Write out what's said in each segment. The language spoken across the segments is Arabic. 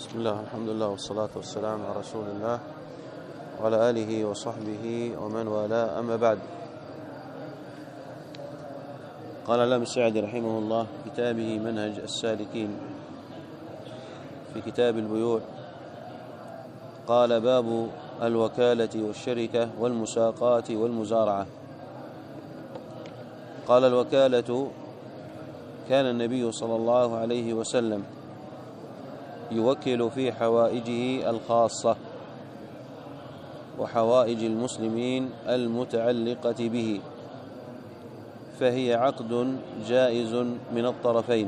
بسم الله، الحمد لله، والصلاة والسلام على رسول الله وعلى آله وصحبه ومن والاه، أما بعد. قال الإمام السعدي رحمه الله في كتابه منهج السالكين في كتاب البيوع، قال: باب الوكالة والشركة والمساقات والمزارعة. قال: الوكالة كان النبي صلى الله عليه وسلم يوكل في حوائجه الخاصة وحوائج المسلمين المتعلقة به، فهي عقد جائز من الطرفين،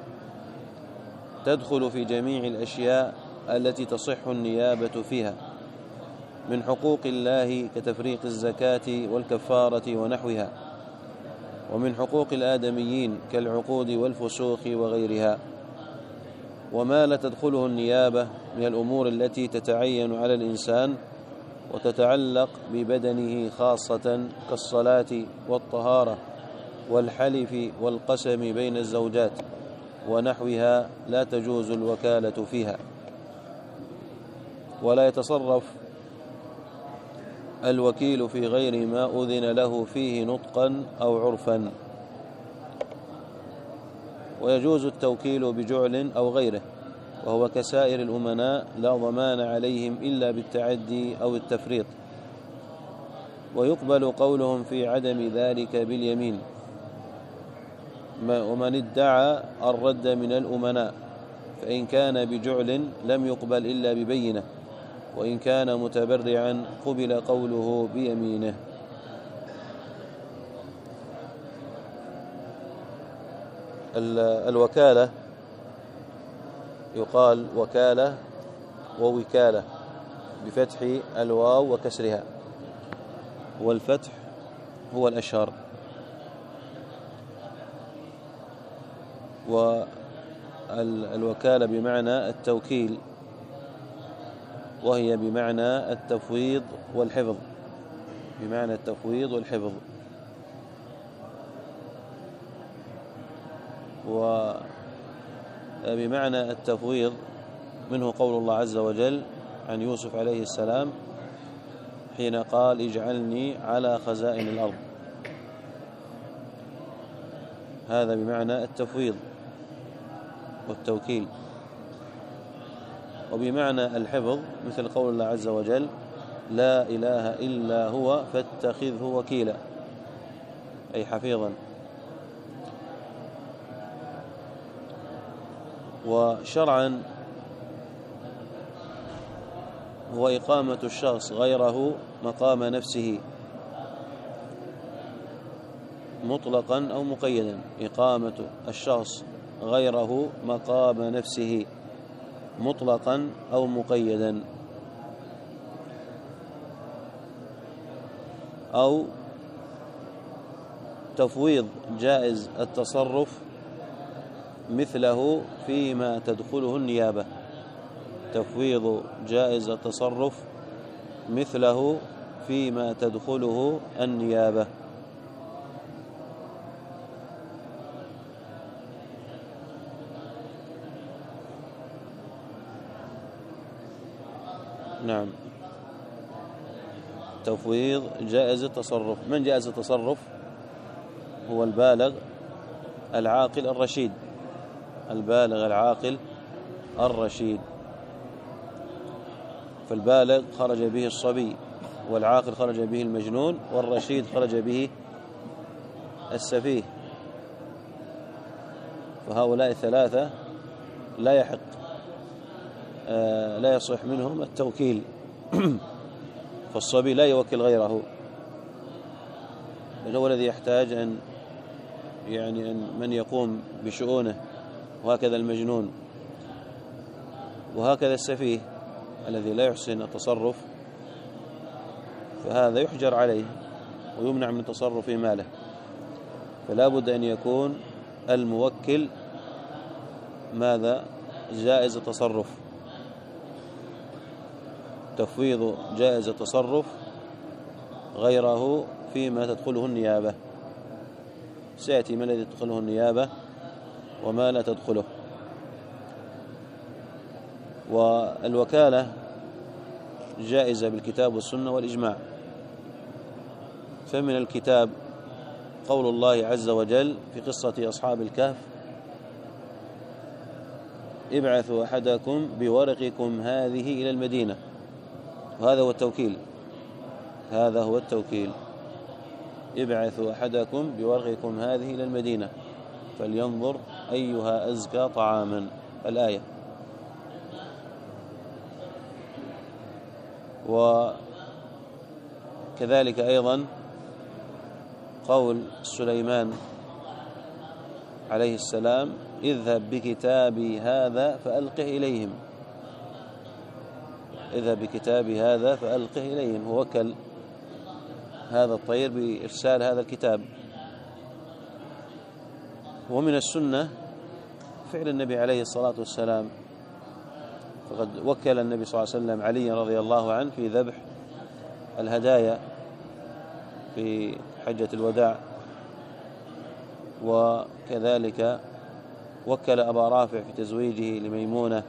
تدخل في جميع الأشياء التي تصح النيابة فيها من حقوق الله كتفريق الزكاة والكفارة ونحوها، ومن حقوق الآدميين كالعقود والفسوق وغيرها، وما لا تدخله النيابة من الأمور التي تتعين على الإنسان وتتعلق ببدنه خاصة كالصلاة والطهارة والحلف والقسم بين الزوجات ونحوها، لا تجوز الوكالة فيها. ولا يتصرف الوكيل في غير ما أذن له فيه نطقا أو عرفا، ويجوز التوكيل بجعل أو غيره، وهو كسائر الأمناء لا ضمان عليهم إلا بالتعدي أو التفريط، ويقبل قولهم في عدم ذلك باليمين. ومن ادعى الرد من الأمناء فإن كان بجعل لم يقبل إلا ببينة، وإن كان متبرعا قبل قوله بيمينه. الوكالة يقال وكالة ووكالة بفتح الواو وكسرها، والفتح هو الأشهر. والوكالة بمعنى التوكيل، وهي بمعنى التفويض والحفظ، بمعنى التفويض والحفظ. وبمعنى التفويض منه قول الله عز وجل عن يوسف عليه السلام حين قال: اجعلني على خزائن الأرض. هذا بمعنى التفويض والتوكيل. وبمعنى الحفظ مثل قول الله عز وجل: لا إله إلا هو فاتخذه وكيلا، أي حفيظا. وشرعا هو إقامة الشخص غيره مقام نفسه مطلقا أو مقيدا، إقامة الشخص غيره مقام نفسه مطلقا أو مقيدا، أو تفويض جائز التصرف مثله فيما تدخله النيابة، تفويض جائز التصرف مثله فيما تدخله النيابة. نعم، تفويض جائز التصرف. من جائز التصرف؟ هو البالغ العاقل الرشيد، البالغ العاقل الرشيد. فالبالغ خرج به الصبي، والعاقل خرج به المجنون، والرشيد خرج به السفيه. فهؤلاء الثلاثة لا يحق لا يصح منهم التوكيل. فالصبي لا يوكل غيره، بل هو الذي يحتاج أن من يقوم بشؤونه، وهكذا المجنون، وهكذا السفيه الذي لا يحسن التصرف، فهذا يحجر عليه ويمنع من تصرف ماله. فلا بد أن يكون الموكل ماذا؟ جائز التصرف، تفويض جائز التصرف غيره فيما تدخله النيابة. سيأتي ما الذي تدخله النيابة وما لا تدخله. والوكالة جائزة بالكتاب والسنة والإجماع. فمن الكتاب قول الله عز وجل في قصة أصحاب الكهف: ابعثوا أحدكم بورقكم هذه إلى المدينة. وهذا هو التوكيل، هذا هو التوكيل. ابعثوا أحدكم بورقكم هذه إلى المدينة فلينظر أيها أزكى طعاما، الآية. وكذلك أيضا قول سليمان عليه السلام: اذهب بكتابي هذا فألقه إليهم. اذهب بكتابي هذا فألقه إليهم. ووكل هذا الطير بإرسال هذا الكتاب. ومن السنة فعل النبي عليه الصلاة والسلام، فقد وكل النبي صلى الله عليه وسلم علي رضي الله عنه في ذبح الهدايا في حجة الوداع، وكذلك وكل أبا رافع في تزويجه لميمونة،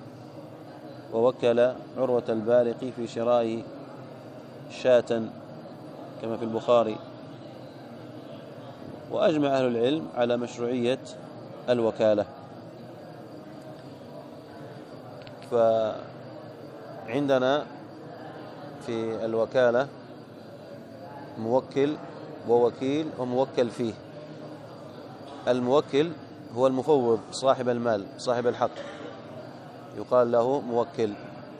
ووكل عروة البارقي في شراء شاة كما في البخاري. وأجمع أهل العلم على مشروعية الوكالة. فعندنا في الوكالة موكل ووكيل وموكل فيه. الموكل هو المفوض صاحب المال صاحب الحق، يقال له موكل.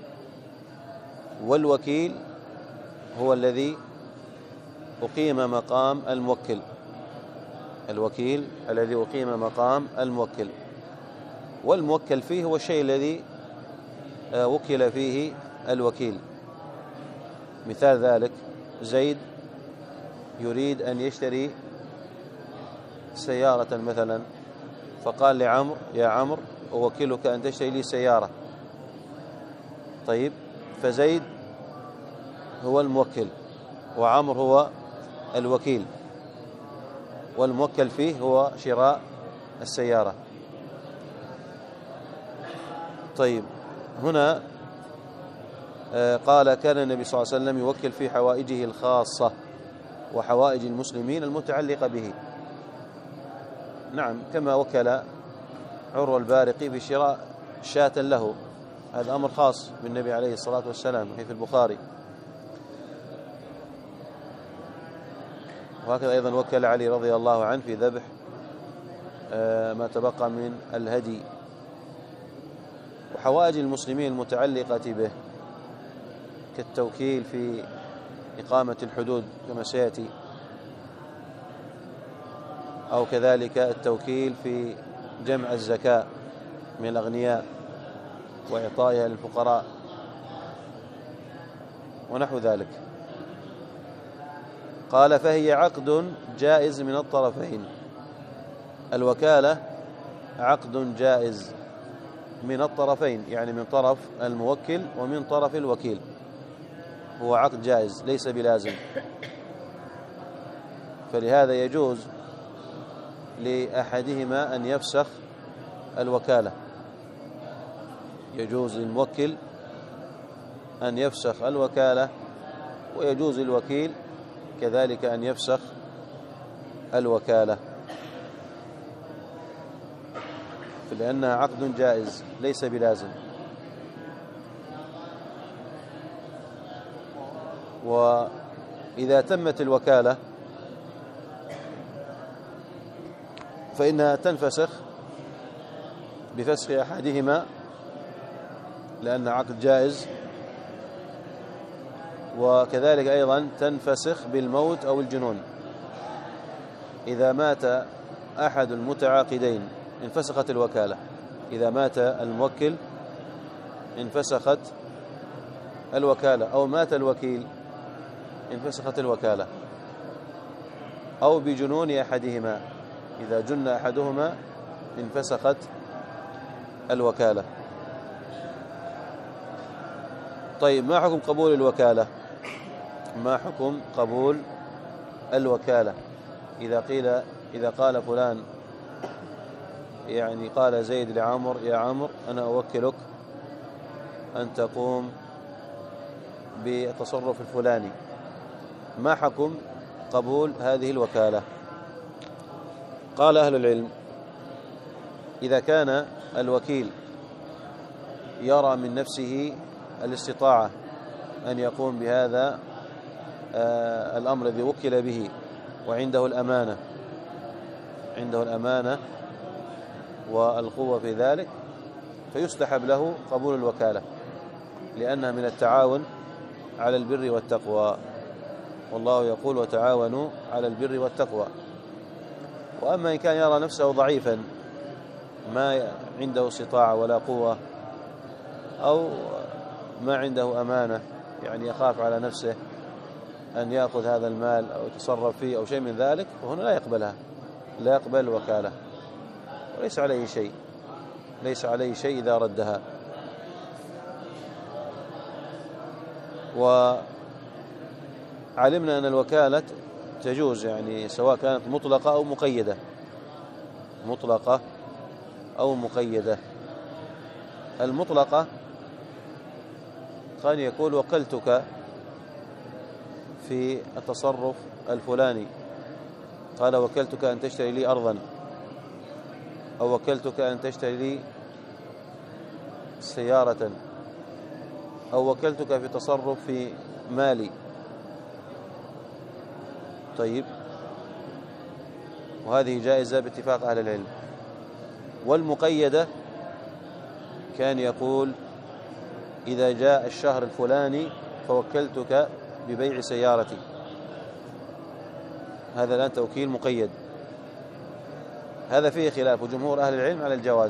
والوكيل هو الذي أقيم مقام الموكل، الوكيل الذي أقيم مقام الموكل. والموكل فيه هو الشيء الذي وكل فيه الوكيل. مثال ذلك: زيد يريد أن يشتري سيارة مثلا، فقال لعمرو: يا عمرو أوكلك أن تشتري لي سيارة. طيب، فزيد هو الموكل وعمرو هو الوكيل، والموكل فيه هو شراء السيارة. طيب، هنا قال: كان النبي صلى الله عليه وسلم يوكل في حوائجه الخاصة وحوائج المسلمين المتعلقة به. نعم، كما وكل عروة البارقي في شراء شاة له، هذا أمر خاص بالنبي عليه الصلاة والسلام في البخاري. وهكذا أيضا وكل علي رضي الله عنه في ذبح ما تبقى من الهدي. وحوائج المسلمين المتعلقة به كالتوكيل في إقامة الحدود كما سيأتي، أو كذلك التوكيل في جمع الزكاة من الأغنياء وإعطائها للفقراء ونحو ذلك. قال: فهي عقد جائز من الطرفين. الوكالة عقد جائز من الطرفين، يعني من طرف الموكل ومن طرف الوكيل، هو عقد جائز ليس بلازم. فلهذا يجوز لأحدهما أن يفسخ الوكالة، يجوز للموكل أن يفسخ الوكالة، ويجوز للوكيل كذلك أن يفسخ الوكالة، لأنها عقد جائز ليس بلازم. وإذا تمت الوكالة فإنها تنفسخ بفسخ أحدهما لأن عقد جائز، وكذلك أيضا تنفسخ بالموت أو الجنون. إذا مات أحد المتعاقدين انفسخت الوكالة، إذا مات الموكل انفسخت الوكالة، أو مات الوكيل انفسخت الوكالة، أو بجنون أحدهما، إذا جن أحدهما انفسخت الوكالة. طيب، ما حكم قبول الوكالة؟ ما حكم قبول الوكالة؟ إذا قال فلان، يعني قال زيد لعمر: يا عمر أنا أوكلك أن تقوم بالتصرف الفلاني، ما حكم قبول هذه الوكالة؟ قال أهل العلم: إذا كان الوكيل يرى من نفسه الاستطاعة أن يقوم بهذا الأمر الذي وكل به، وعنده الأمانة والقوة في ذلك، فيستحب له قبول الوكالة، لأنها من التعاون على البر والتقوى، والله يقول: وتعاونوا على البر والتقوى. وأما إن كان يرى نفسه ضعيفا، ما عنده استطاعة ولا قوة، أو ما عنده أمانة، يعني يخاف على نفسه أن يأخذ هذا المال أو يتصرف فيه أو شيء من ذلك، فهنا لا يقبل الوكالة، وليس عليه شيء إذا ردها. وعلمنا أن الوكالة تجوز، يعني سواء كانت مطلقة أو مقيدة. المطلقة قد يقول: وكلتك في التصرف الفلاني، قال: وكلتك أن تشتري لي أرضا، أو وكلتك أن تشتري لي سيارة، أو وكلتك في تصرف في مالي. طيب، وهذه جائزة باتفاق أهل العلم. والمقيدة كان يقول: إذا جاء الشهر الفلاني فوكلتك ببيع سيارتي. هذا الآن توكيل مقيد. هذا فيه خلاف، وجمهور أهل العلم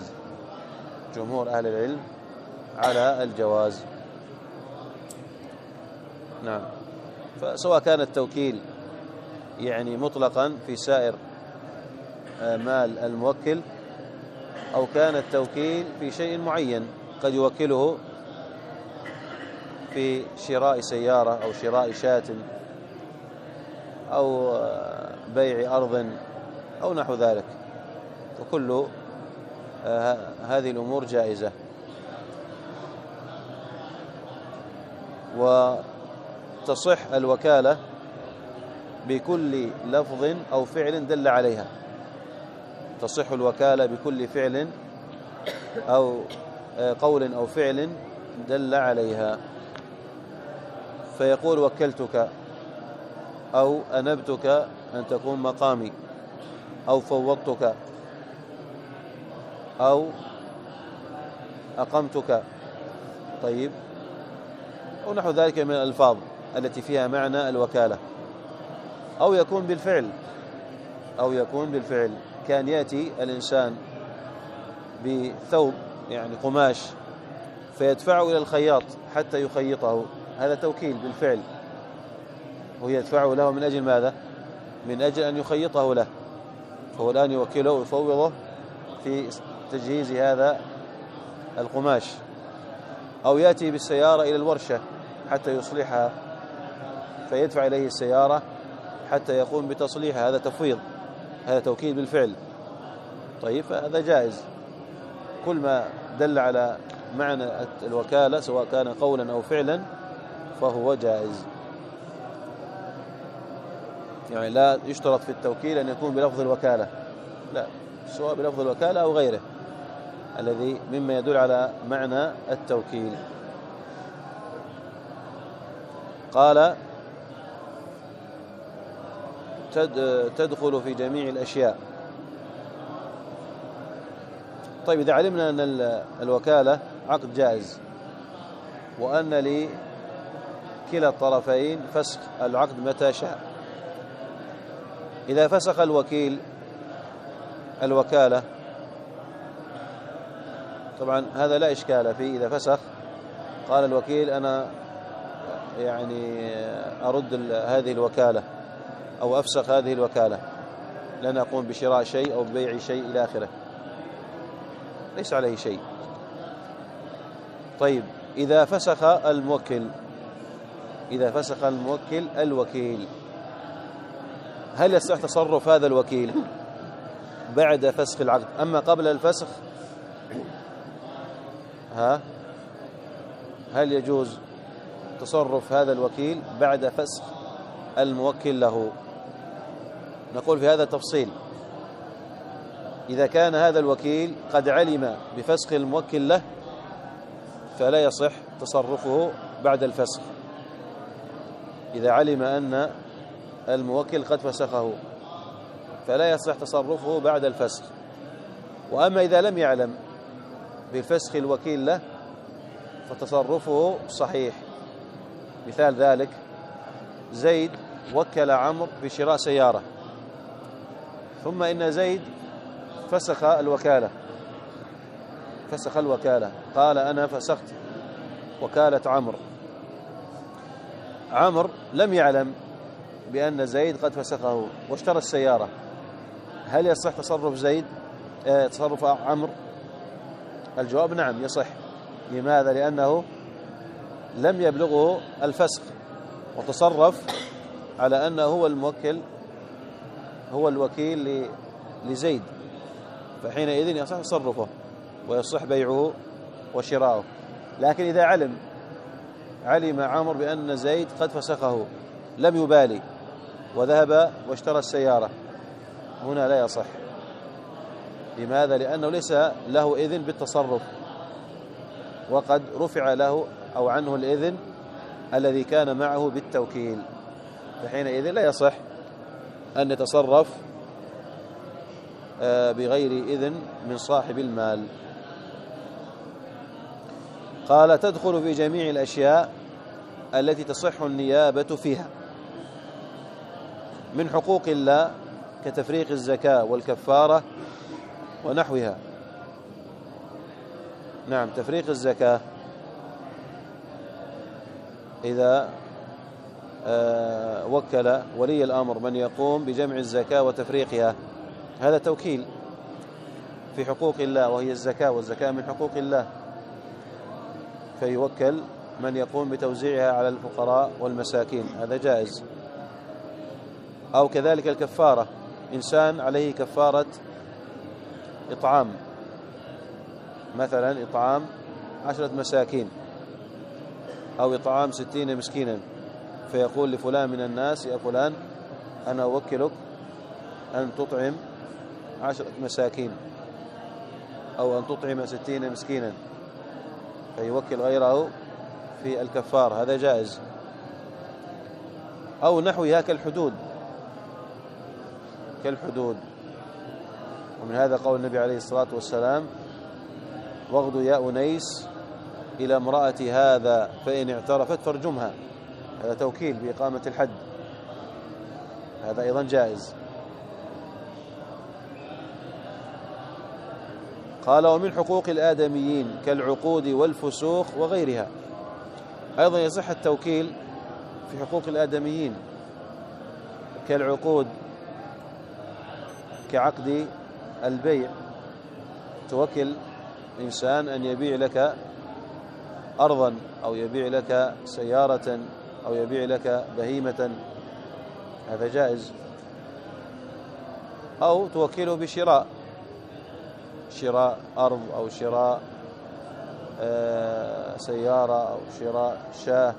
على الجواز. نعم. فسواء كان التوكيل يعني مطلقا في سائر مال الموكل، أو كان التوكيل في شيء معين، قد يوكله في شراء سيارة أو شراء شاة أو بيع أرض أو نحو ذلك، وكل هذه الأمور جائزة. وتصح الوكالة بكل لفظ أو فعل دل عليها. تصح الوكالة بكل فعل أو قول أو فعل دل عليها. فيقول: وكلتك، أو أنبتك أن تكون مقامي، أو فوضتك، أو أقمتك. طيب، أو نحو ذلك من الألفاظ التي فيها معنى الوكالة. أو يكون بالفعل، كان يأتي الإنسان بثوب، يعني قماش، فيدفعه إلى الخياط حتى يخيطه، هذا توكيل بالفعل، هو يدفعه له من أجل ماذا؟ من أجل أن يخيطه له، فهو الآن يوكله ويفوضه في تجهيز هذا القماش. أو يأتي بالسيارة إلى الورشة حتى يصلحها، فيدفع إليه السيارة حتى يقوم بتصليحها، هذا تفويض، هذا توكيل بالفعل. طيب، فهذا جائز. كل ما دل على معنى الوكالة سواء كان قولا أو فعلا فهو جائز. يعني لا يشترط في التوكيل أن يكون بلفظ الوكالة، لا، سواء بلفظ الوكالة أو غيره الذي مما يدل على معنى التوكيل. قال: تدخل في جميع الأشياء. طيب، إذا علمنا أن الوكالة عقد جائز، وأن لكلا الطرفين فسخ العقد متى شاء، إذا فسخ الوكيل الوكالة، طبعا هذا لا إشكال فيه. إذا فسخ، قال الوكيل: أنا يعني أرد هذه الوكالة أو أفسخ هذه الوكالة، لن أقوم بشراء شيء أو ببيع شيء إلى آخره، ليس عليه شيء. طيب، إذا فسخ الموكل الوكيل، هل يصح تصرف هذا الوكيل بعد فسخ العقد؟ أما قبل الفسخ هل يجوز تصرف هذا الوكيل بعد فسخ الموكل له؟ نقول في هذا التفصيل: إذا كان هذا الوكيل قد علم بفسخ الموكل له فلا يصح تصرفه بعد الفسخ، إذا علم أن الموكل قد فسخه فلا يصح تصرفه بعد الفسخ. وأما إذا لم يعلم بفسخ الوكيل له فتصرفه صحيح. مثال ذلك: زيد وكل عمرو بشراء سيارة، ثم إن زيد فسخ الوكالة، قال: أنا فسخت وكالة عمرو. عمرو لم يعلم بأن زيد قد فسخه واشترى السيارة، هل يصح تصرف عمرو؟ الجواب: نعم يصح. لماذا؟ لأنه لم يبلغه الفسخ وتصرف على أنه هو الوكيل لزيد، فحينئذ يصح تصرفه ويصح بيعه وشراؤه. لكن إذا علم عمرو بأن زيد قد فسخه لم يبالي وذهب واشترى السيارة، هنا لا يصح. لماذا؟ لأنه ليس له إذن بالتصرف، وقد رفع له أو عنه الإذن الذي كان معه بالتوكيل، فحينئذ لا يصح أن يتصرف بغير إذن من صاحب المال. قال: تدخل في جميع الأشياء التي تصح النيابة فيها من حقوق الله كتفريق الزكاة والكفارة ونحوها. نعم، تفريق الزكاة إذا وكل ولي الأمر من يقوم بجمع الزكاة وتفريقها، هذا توكيل في حقوق الله وهي الزكاة، والزكاة من حقوق الله، فيوكل من يقوم بتوزيعها على الفقراء والمساكين، هذا جائز. أو كذلك الكفارة، إنسان عليه كفارة إطعام، مثلا إطعام 10 مساكين أو إطعام 60 مسكينا، فيقول لفلان من الناس: يا فلان، أنا أوكلك أن تطعم 10 مساكين أو أن تطعم 60 مسكينا، فيوكل غيره في الكفار، هذا جائز. أو نحوها كالحدود، ومن هذا قول النبي عليه الصلاة والسلام: واغدوا يا أنيس إلى امرأة هذا فإن اعترفت فارجمها، هذا توكيل بإقامة الحد، هذا أيضا جائز. قال: ومن حقوق الآدميين كالعقود والفسوق وغيرها، أيضا يصح التوكيل في حقوق الآدميين كالعقود، كعقد البيع، توكل إنسان أن يبيع لك أرضا أو يبيع لك سيارة أو يبيع لك بهيمة، هذا جائز. أو توكله بشراء أرض أو شراء سيارة أو شراء شاة،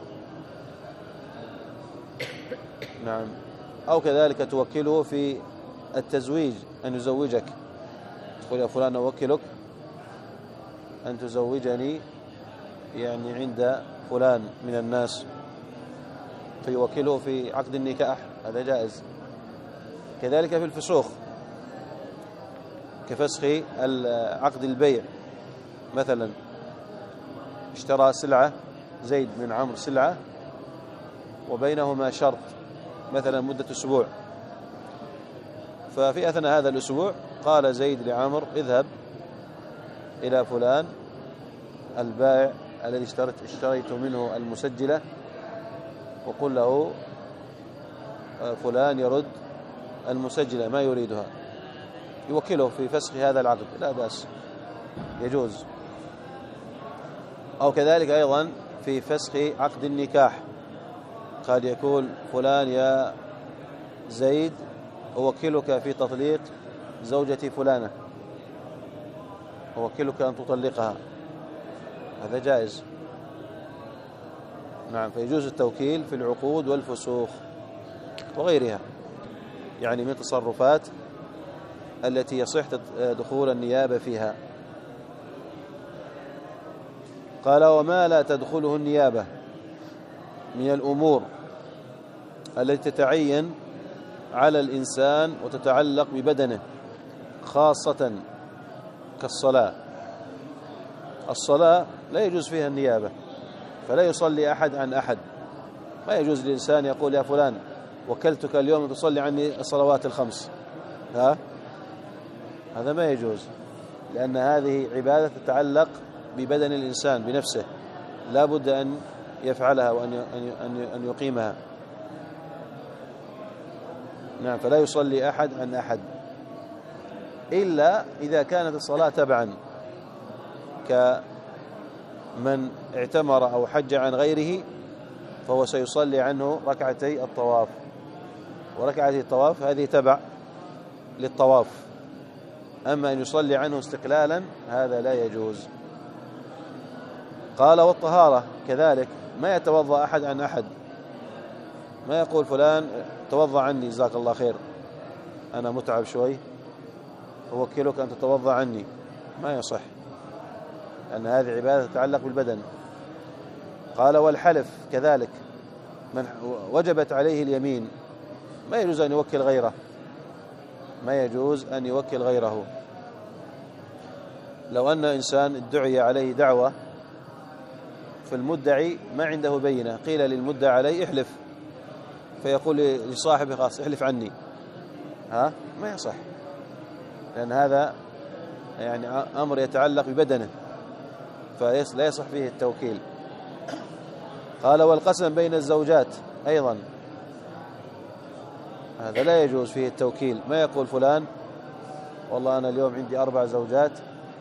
نعم. أو كذلك توكله في التزويج، أن يزوجك، تقول: يا فلان أوكلك أن تزوجني يعني عند فلان من الناس، فيوكله في عقد النكاح، هذا جائز. كذلك في الفسوق كفسخ عقد البيع، مثلا اشترى سلعة زيد من عمرو سلعة وبينهما شرط، مثلا مدة أسبوع، ففي أثناء هذا الأسبوع قال زيد لعمرو: اذهب إلى فلان البائع الذي اشتريت منه المسجلة وقل له فلان يرد المسجلة ما يريدها، يوكله في فسخ هذا العقد، لا بأس، يجوز. أو كذلك أيضا في فسخ عقد النكاح، قد يقول فلان: يا زيد أوكلك في تطليق زوجتي فلانة، أوكلك أن تطلقها، هذا جائز. نعم، فيجوز التوكيل في العقود والفسوخ وغيرها، يعني من التصرفات التي يصح دخول النيابة فيها. قال: وما لا تدخله النيابة من الأمور التي تتعين على الإنسان وتتعلق ببدنه، خاصة كالصلاة. الصلاة لا يجوز فيها النيابة، فلا يصلي أحد عن أحد. ما يجوز للإنسان يقول: يا فلان وكلتك اليوم أن تصلي عني الصلوات الخمس. هذا ما يجوز، لأن هذه عبادة تتعلق ببدن الإنسان بنفسه، لا بد أن يفعلها وأن يقيمها. نعم، فلا يصلي أحد عن أحد، إلا إذا كانت الصلاة تبعا، كمن اعتمر أو حج عن غيره، فهو سيصلي عنه ركعتي الطواف، وركعتي الطواف هذه تبع للطواف. أما أن يصلي عنه استقلالا هذا لا يجوز. قال: والطهارة كذلك، ما يتوضأ أحد عن أحد، ما يقول فلان توضأ عني جزاك الله خير، أنا متعب شوي أوكلك أن تتوضأ عني، ما يصح، لأن هذه عبادة تتعلق بالبدن. قال: والحلف كذلك، من وجبت عليه اليمين ما يجوز أن يوكل غيره، ما يجوز أن يوكل غيره. لو أن إنسان ادعي عليه دعوة، فالمدعي ما عنده بينة، قيل للمدعي عليه احلف، فيقول لصاحبه خلاص احلف عني، ما يصح، لأن هذا يعني أمر يتعلق ببدنه، فلا يصح فيه التوكيل. قال: والقسم بين الزوجات أيضا، هذا لا يجوز فيه التوكيل. ما يقول فلان والله أنا اليوم عندي 4 زوجات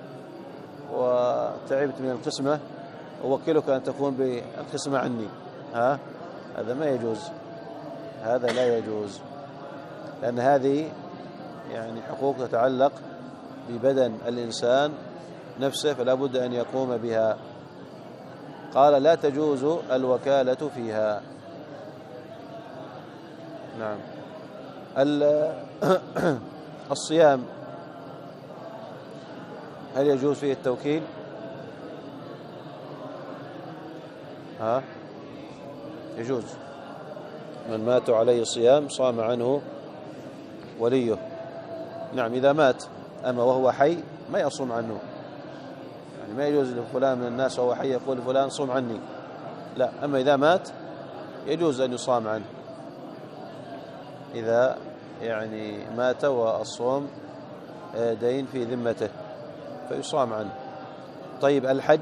وتعبت من القسمة، أوكلك أن تكون بالقسمة عني، هذا ما يجوز، هذا لا يجوز، لأن هذه يعني حقوق تتعلق ببدن الإنسان نفسه، فلا بد أن يقوم بها. قال: لا تجوز الوكالة فيها. نعم. الصيام هل يجوز فيه التوكيل؟ يجوز، من مات عليه الصيام صام عنه وليه. نعم، إذا مات، أما وهو حي ما يصوم عنه، يعني ما يجوز لفلان من الناس وهو حي يقول فلان صوم عني، لا، أما إذا مات يجوز أن يصام عنه، إذا يعني مات والصوم دين في ذمته فيصام عنه. طيب، الحج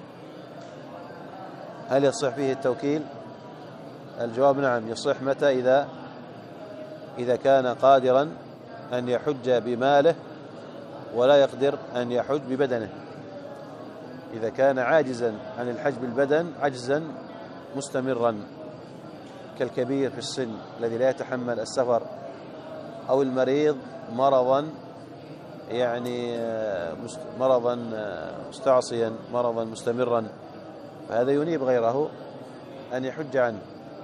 هل يصح فيه التوكيل؟ الجواب: نعم، يصح. متى؟ إذا كان قادرا أن يحج بماله ولا يقدر أن يحج ببدنه. إذا كان عاجزا عن الحج بالبدن عجزا مستمرا، كالكبير في السن الذي لا يتحمل السفر، أو المريض مرضا يعني مرضا مستعصيا، مرضا مستمرا، فهذا ينيب غيره أن يحج عنه.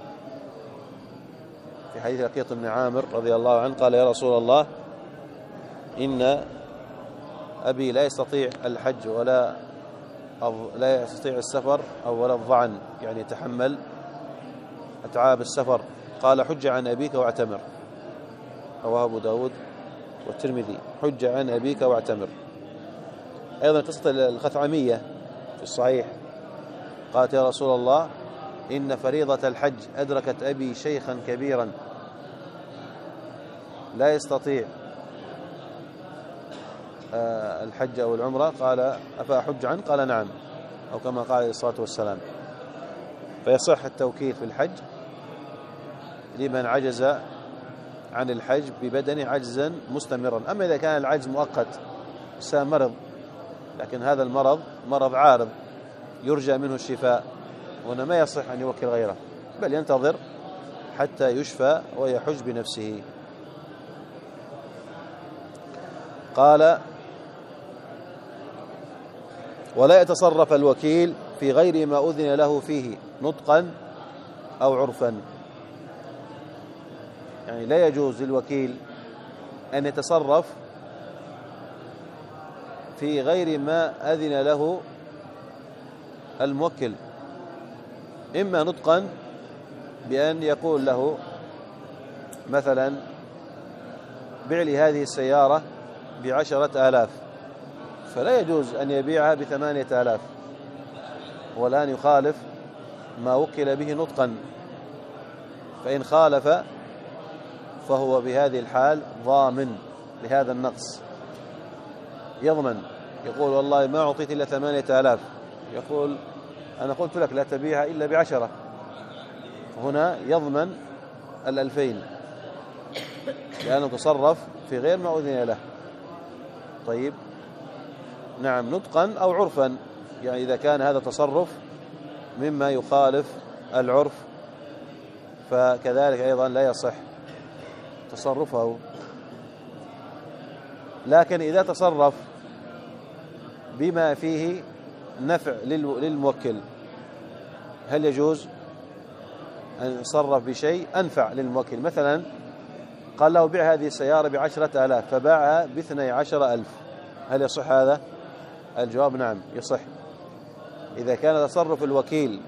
في حديث لقيط بن عامر رضي الله عنه قال: يا رسول الله، إن أبي لا يستطيع الحج ولا يستطيع السفر ولا الظعن، يعني يتحمل أتعاب السفر. قال: حج عن أبيك واعتمر. رواه أبو داود والترمذي. حج عن أبيك واعتمر. أيضا قصة الخثعمية في الصحيح، قالت: يا رسول الله، إن فريضة الحج أدركت أبي شيخا كبيرا لا يستطيع الحج أو العمرة. قال: أفأحج عنه؟ قال: نعم، أو كما قال عليه الصلاة والسلام. فيصح التوكيل في الحج لمن عجز عن الحج ببدنه عجزا مستمرا. أما إذا كان العجز مؤقت، إنسان مرض لكن هذا المرض مرض عارض يرجى منه الشفاء، وهنا ما يصح أن يوكل غيره، بل ينتظر حتى يشفى ويحج بنفسه. قال: ولا يتصرف الوكيل في غير ما أذن له فيه نطقا أو عرفا. يعني لا يجوز للوكيل أن يتصرف في غير ما أذن له الموكل، إما نطقا بأن يقول له مثلا بيع لي هذه السيارة ب10,000، فلا يجوز أن يبيعها ب8,000، والآن يخالف ما وكل به نطقا، فإن خالف فهو بهذه الحال ضامن لهذا النقص، يضمن، يقول والله ما أعطيت إلا 8,000، يقول أنا قلت لك لا تبيعها إلا ب10، هنا يضمن 2,000 لأنه تصرف في غير ما أذن له. طيب نعم، نطقا أو عرفا، يعني إذا كان هذا تصرف مما يخالف العرف فكذلك أيضا لا يصح تصرفه. لكن إذا تصرف بما فيه نفع للموكل، هل يجوز أن يتصرف بشيء أنفع للموكل؟ مثلا قال له بيع هذه السيارة ب10,000 فباعها ب12,000، هل يصح هذا؟ الجواب نعم يصح، إذا كان تصرف الوكيل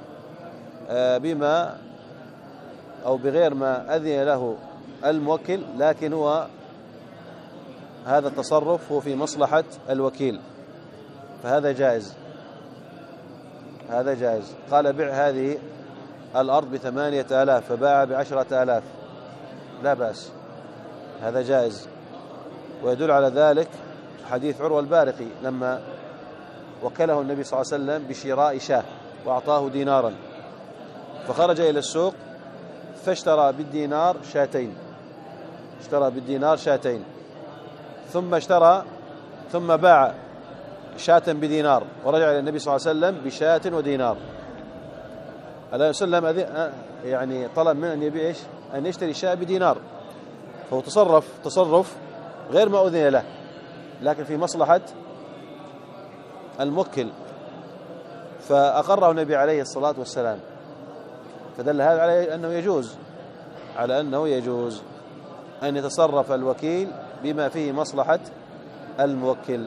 بما أو بغير ما أذن له الموكل، لكن هو هذا التصرف هو في مصلحة الوكيل، فهذا جائز، هذا جائز. قال بيع هذه الأرض ب8,000 فباع ب10,000، لا بأس، هذا جائز. ويدل على ذلك حديث عروة البارقي لما وكله النبي صلى الله عليه وسلم بشراء شاة وأعطاه دينارا، فخرج إلى السوق فاشترى بالدينار شاتين، اشترى بالدينار شاتين، ثم باع شاة بدينار ورجع إلى النبي صلى الله عليه وسلم بشاة ودينار. عليه وسلم يعني طلب منه أن يبيع إيش؟ أن يشتري شاة بدينار، فهو تصرف غير ما أذن له، لكن في مصلحة الموكل، فأقره النبي عليه الصلاة والسلام، فدل هذا على أنه يجوز أن يتصرف الوكيل بما فيه مصلحة الموكل.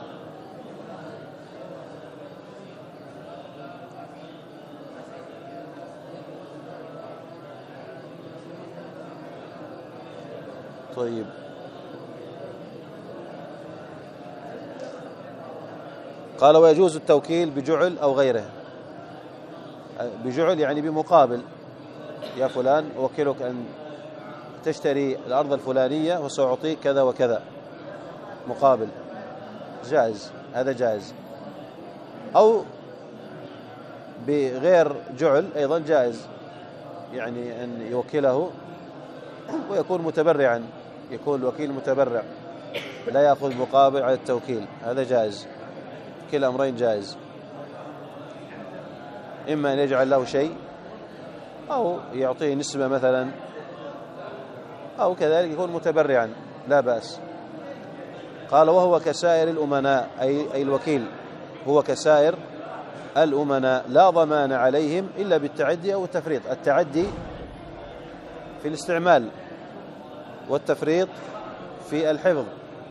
طيب قال ويجوز التوكيل بجعل أو غيره. بجعل يعني بمقابل، يا فلان أوكلك أن تشتري الأرض الفلانية وسأعطيك كذا وكذا مقابل، جائز، هذا جائز. أو بغير جعل أيضا جائز، يعني أن يوكله ويكون متبرعا، يكون الوكيل متبرع لا يأخذ مقابل على التوكيل، هذا جائز، كلا أمرين جائز، إما أن يجعل له شيء أو يعطيه نسبة مثلا، أو كذلك يكون متبرعا لا بأس. قال وهو كسائر الأمناء، أي الوكيل هو كسائر الأمناء لا ضمان عليهم إلا بالتعدي أو التفريط. التعدي في الاستعمال والتفريط في الحفظ،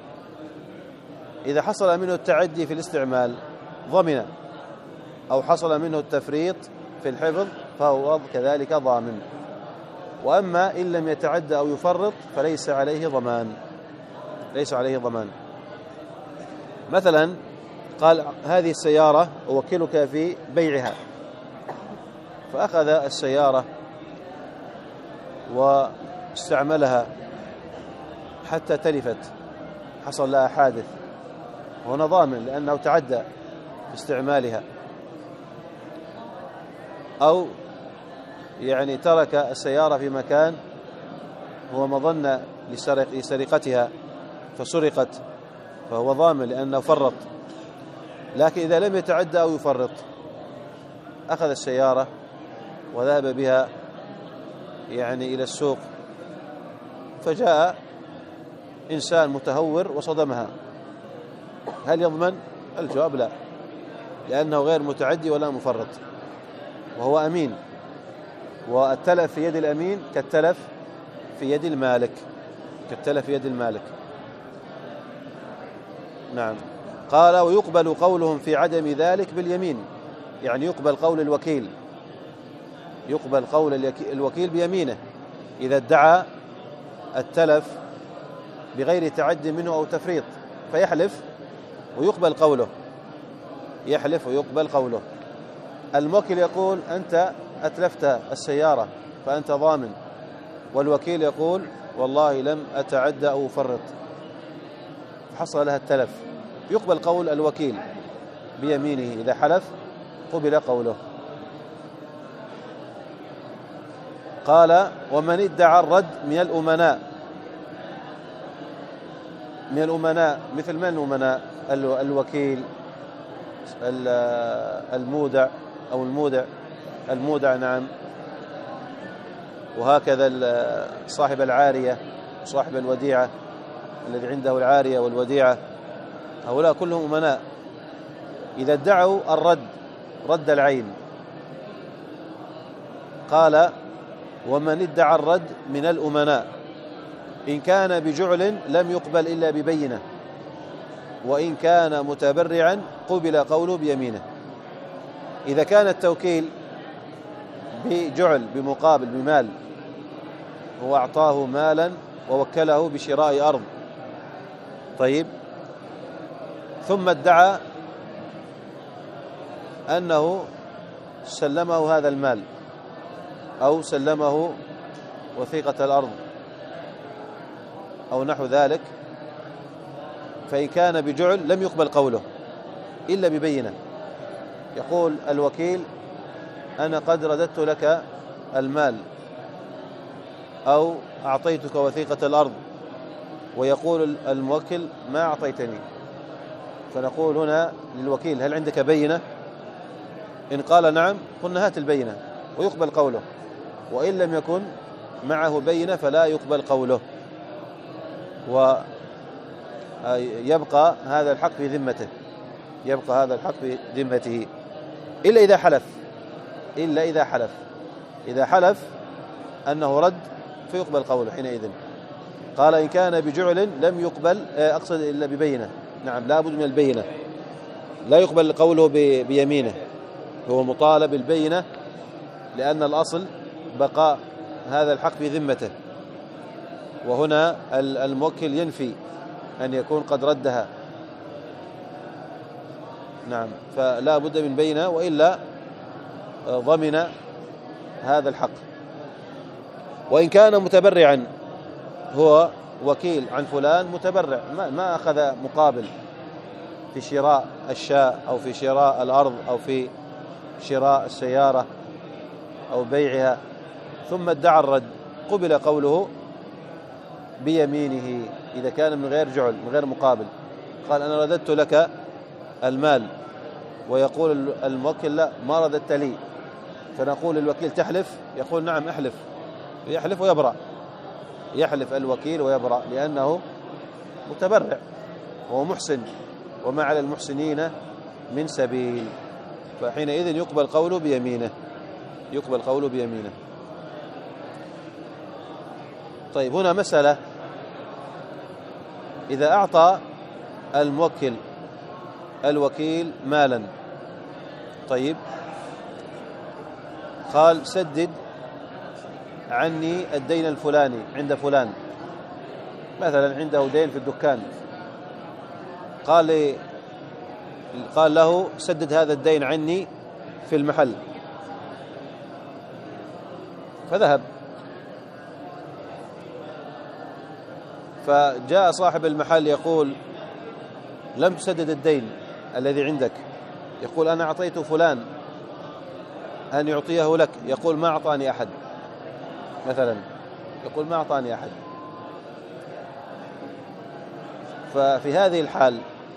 إذا حصل منه التعدي في الاستعمال ضمن، أو حصل منه التفريط في الحفظ فهو كذلك ضامن. وأما إن لم يتعدى أو يفرط فليس عليه ضمان، ليس عليه ضمان. مثلا قال هذه السيارة أوكلك في بيعها، فأخذ السيارة واستعملها حتى تلفت، حصل لها حادث، هنا ضامن لأنه تعدى في استعمالها. أو يعني ترك السيارة في مكان هو مظنة لسرقتها فسرقت، فهو ضامن لأنه فرط. لكن إذا لم يتعدى أو يفرط، أخذ السيارة وذهب بها يعني إلى السوق، فجاء إنسان متهور وصدمها، هل يضمن؟ الجواب لا، لأنه غير متعدي ولا مفرط، وهو أمين، والتلف في يد الأمين كالتلف في يد المالك، كالتلف في يد المالك. نعم. قال ويقبل قولهم في عدم ذلك باليمين، يعني يقبل قول الوكيل، يقبل قول الوكيل بيمينه إذا ادعى التلف بغير تعد منه أو تفريط، فيحلف ويقبل قوله، يحلف ويقبل قوله. الموكل يقول أنت أتلفت السيارة فأنت ضامن، والوكيل يقول والله لم أتعد أو أفرط، حصل لها التلف، يقبل قول الوكيل بيمينه، إذا حلف قبل قوله. قال ومن ادعى الرد من الأمناء، من الأمناء مثل من الأمناء؟ الوكيل، المودع أو المودع نعم، وهكذا صاحب العارية، صاحب الوديعة الذي عنده العارية والوديعة، هؤلاء كلهم أمناء. إذا ادعوا الرد، رد العين، قال ومن ادعى الرد من الأمناء إن كان بجعل لم يقبل إلا ببينة، وإن كان متبرعا قبل قوله بيمينه. إذا كان التوكيل بجعل بمقابل بمال، هو أعطاه مالا ووكله بشراء أرض، طيب، ثم ادعى أنه سلمه هذا المال أو سلمه وثيقة الأرض أو نحو ذلك، فإن كان بجعل لم يقبل قوله إلا ببينة. يقول الوكيل أنا قد رددت لك المال أو أعطيتك وثيقة الأرض، ويقول الموكل ما أعطيتني، فنقول هنا للوكيل هل عندك بينة؟ إن قال نعم قلنا هات البينة ويقبل قوله، وإن لم يكن معه بينة فلا يقبل قوله، ويبقى هذا الحق في ذمته، يبقى هذا الحق في ذمته إلا إذا حلف، إلا إذا حلف، إذا حلف أنه رد فيقبل قوله حينئذ. قال إن كان بجعل لم يقبل، أقصد إلا ببينة، نعم لا بد من البينة، لا يقبل قوله بيمينه، هو مطالب بالبينة، لأن الأصل بقاء هذا الحق في ذمته، وهنا الموكل ينفي أن يكون قد ردها، نعم، فلا بد من بينة وإلا ضمن هذا الحق. وإن كان متبرعا، هو وكيل عن فلان متبرع، ما أخذ مقابل في شراء الشاء أو في شراء الأرض أو في شراء السيارة أو بيعها، ثم ادعى الرد قبل قوله بيمينه إذا كان من غير جعل، من غير مقابل. قال أنا رددت لك المال، ويقول الموكل لا ما رددت لي، فنقول الوكيل تحلف؟ يقول نعم أحلف، يحلف ويبرأ، يحلف الوكيل ويبرأ لأنه متبرع وهو محسن، وما على المحسنين من سبيل، فحينئذ يقبل قوله بيمينه، يقبل قوله بيمينه. طيب هنا مسألة، إذا أعطى الموكل الوكيل مالا، طيب، قال سدد عني الدين الفلاني عند فلان، مثلا عنده دين في الدكان، قال له سدد هذا الدين عني في المحل، فذهب، فجاء صاحب المحل يقول لم تسدد الدين الذي عندك، يقول أنا أعطيت فلان أن يعطيه لك، يقول ما أعطاني أحد، مثلا يقول ما أعطاني أحد. ففي هذه الحال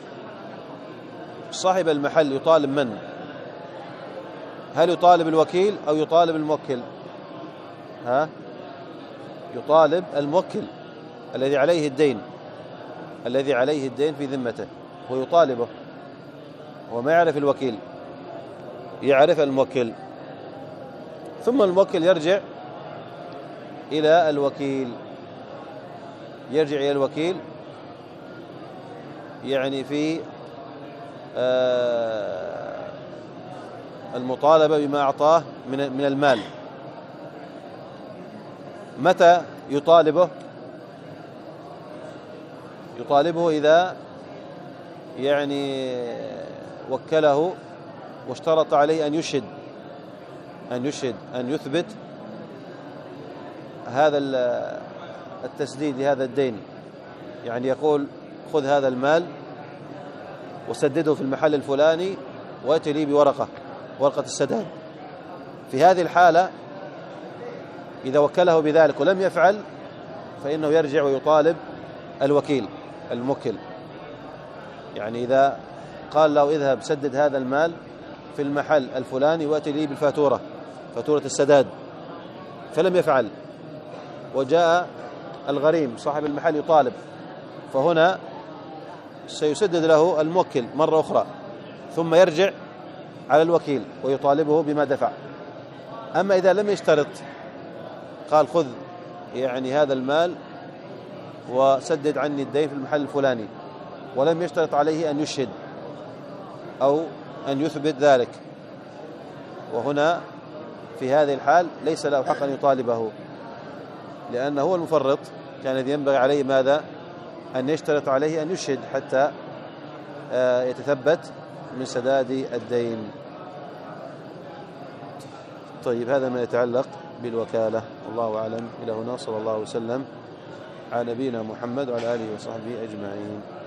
صاحب المحل يطالب من؟ هل يطالب الوكيل أو يطالب الموكل؟ يطالب الموكل الذي عليه الدين، الذي عليه الدين في ذمته، ويطالبه، وما يعرف الوكيل، يعرف الموكل. ثم الموكل يرجع إلى الوكيل، يرجع إلى الوكيل يعني في المطالبة بما أعطاه من المال. متى يطالبه؟ يطالبه إذا يعني وكله واشترط عليه أن يشهد أن يثبت هذا التسديد لهذا الدين، يعني يقول خذ هذا المال وسدده في المحل الفلاني وأتي لي بورقة السداد. في هذه الحالة إذا وكله بذلك ولم يفعل فإنه يرجع ويطالب الوكيل الموكل. يعني إذا قال له اذهب سدد هذا المال في المحل الفلاني وأتي لي بالفاتورة، فاتورة السداد، فلم يفعل وجاء الغريم صاحب المحل يطالب، فهنا سيسدد له الموكل مرة أخرى ثم يرجع على الوكيل ويطالبه بما دفع. أما إذا لم يشترط، قال خذ يعني هذا المال وسدد عني الدين في المحل الفلاني، ولم يشترط عليه أن يشهد أو أن يثبت ذلك، وهنا في هذه الحال ليس له حق أن يطالبه، لأنه هو المفرط، كان الذي ينبغي عليه ماذا؟ أن يشترط عليه أن يشهد حتى يتثبت من سداد الدين. طيب، هذا ما يتعلق بالوكالة، والله أعلم. إلى هنا، صلى الله وسلم على نبينا محمد وعلى آله وصحبه أجمعين.